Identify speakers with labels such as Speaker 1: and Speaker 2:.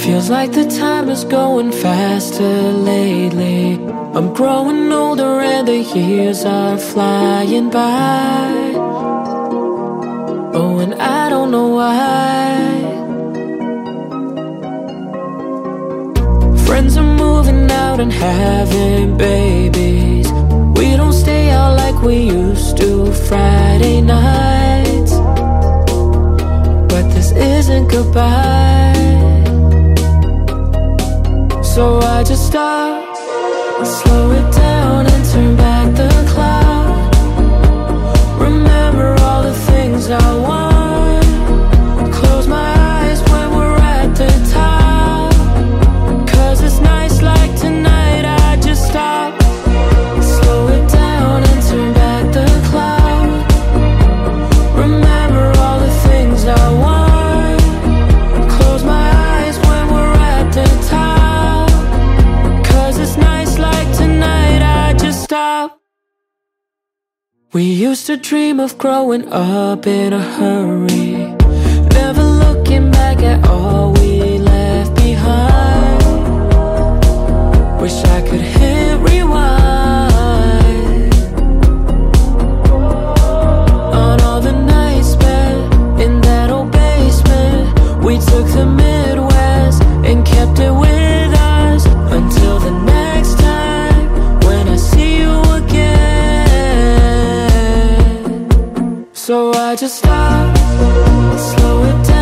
Speaker 1: Feels like the time is going faster lately. I'm growing older and the years are flying by. Oh, and I don't know why. Friends are moving out and having babies. We don't stay out like we used to Friday nights. But this isn't goodbye. So I just stop, slow it down and turn back the clock. Remember all the things I want. Close my eyes when we're at the top. 'Cause it's nights like tonight I just stop, slow it down and turn back the clock. Remember all the things I want. Close my eyes when we're at the top. It's nights like tonight I just stop. We used to dream of growing up in a hurry, never looking back at all we left behind. Wish I could hit rewind on all the nights spent in that old basement. We took the Midwest and kept it with us until the next time when I see you again. So I just stop, slow it down.